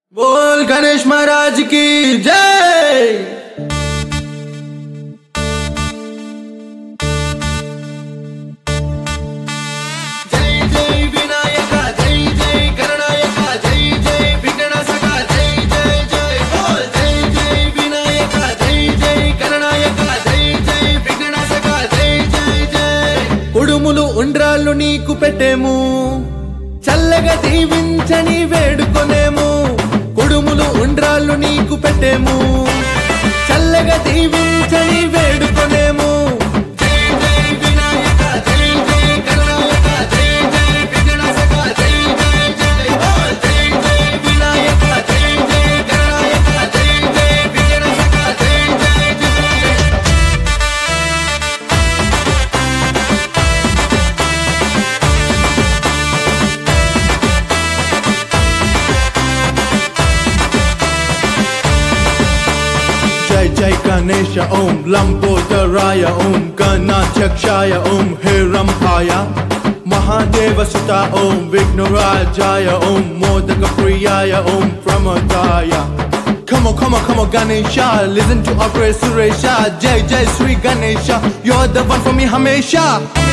बोल गणेश महाराज की जय। కుడుములు ఉండ్రాళ్ళు నీకు పెట్టేము, చల్లగా దీవించని వేడుకొనేము. కుడుములు ఉండ్రాళ్ళు నీకు పెట్టేము, చల్లగా దీవించని వేడుకొనేము. जय जय गणेश ओम लंबोदराय ओम गणाध्यक्षाय ओम हिरंभाय महादेव सुता ओम विघ्नराजाय ओम मोदक प्रियाय ओम प्रमोदाय. Come on Ganesha, listen to our prayer Suresha. Jai Jai Sri Ganesha, you're the one for me Hamesha.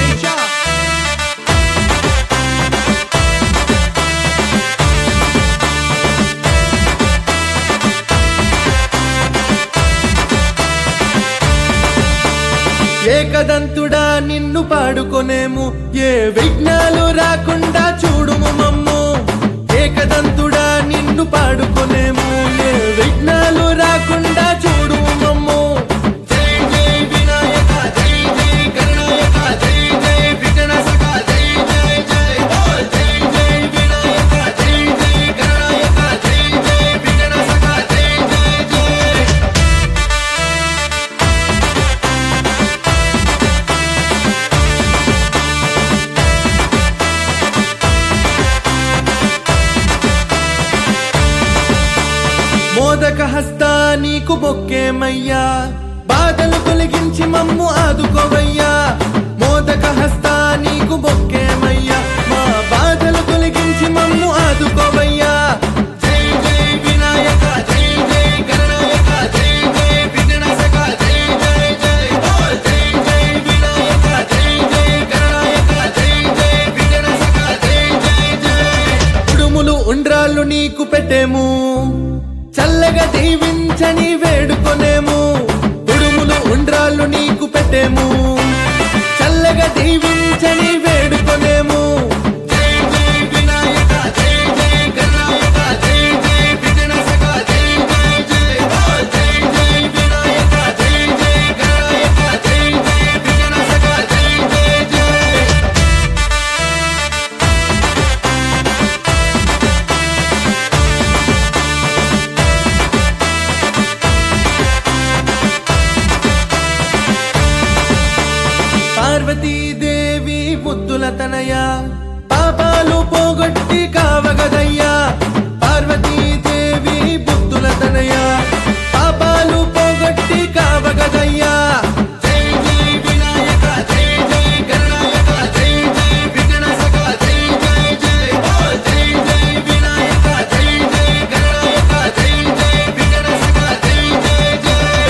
ఏకదంతుడా నిన్ను పాడుకొనేము, ఏ విఘ్నాలు రాకుండా చూడుము మమ్ము. ఏకదంతుడా నిన్ను పాడుకొనేము, ఏ విఘ్నాలు రాకుండా చూడుము మమ్ము. జై జై వినాయక జై జై గణనాయక జై జై విఘ్నసక జై జై జై. బోల్ జై జై వినాయక జై జై గణనాయక జై జై విఘ్నసక జై జై జై. మోదక హస్త నీకు మొక్కేమయ్యా, బాధలు తొలగించి మమ్ము ఆదుకోవయ్యా. మోదక హస్త నీకు మొక్కేమయ్యా, మా బాధలు తొలగించి మమ్ము ఆదుకోవయ్యా. జై జై వినాయక జై జై గణనాయక జై జై విఘ్నసక జై జై జై. బోల్ జై జై వినాయక జై జై గణనాయక జై జై విఘ్నసక జై జై జై. కుడుములు ఉండ్రాళ్ళు నీకు పెట్టేము, చల్లగా దీవించని వేడుకొనేము. కుడుములు ఉండ్రాళ్ళు నీకు పెట్టేము, చల్లగా దీవించని వేడుకొనేము. జై జై వినాయక జై జై గణనాయక జై జై విఘ్నసక జై జై జై. బోల్ జై జై వినాయక జై జై గణనాయక జై జై విఘ్నసక జై జై జై. పార్వతీదేవి ముద్దుల తనయ, పాపాలు పోగొట్టి కావగదయ్యా. పార్వతీదేవి ముద్దుల తనయ, పాపాలు పోగొట్టి కావగదయ్యా. జై జై వినాయక జై జై గణనాయక జై జై విఘ్నసక జై జై జై. బోల్ జై జై వినాయక జై జై గణనాయక జై జై విఘ్నసక జై జై జై.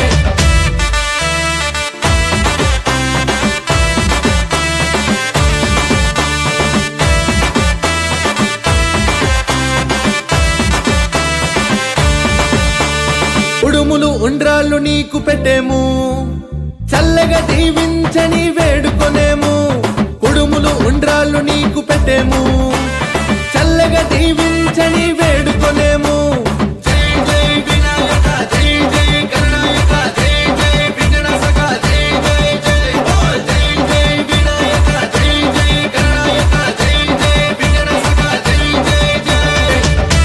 కుడుములు ఉండ్రాళ్ళు నీకు పెట్టేము, చల్లగా దీవించని వేడుకొనేము. కుడుములు ఉండ్రాళ్ళు నీకు పెట్టేము, చల్లగా దీవించని వేడుకొనేము. జై జై వినాయక జై జై గణనాయక జై జై విఘ్నసక జై జై జై. బోల్ జై జై వినాయక జై జై గణనాయక జై జై విఘ్నసక జై జై జై.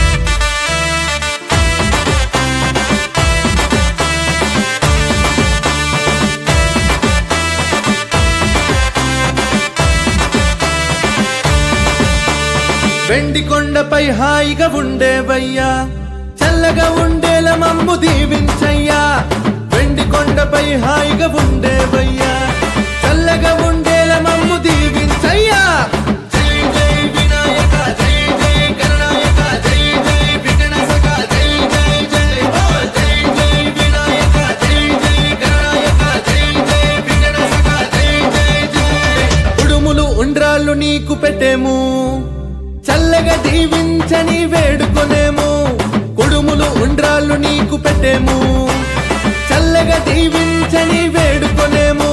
వెండి కొండపై హాయిగా ఉండేవయ్యా, చల్లగా ఉండేలా మమ్ము దీవించయ్యా. వెండి కొండపై హాయిగా ఉండేవయ్యా, చల్లగా ఉండేలా మమ్ము దీవించయ్యా. జై జై వినాయక జై జై గణనాయక జై జై విఘ్నసక జై దీవించని వేడుకొనేము కుడుములు ఉండ్రాళ్ళు నీకు పెట్టేము చల్లగా దీవించని వేడుకొనేము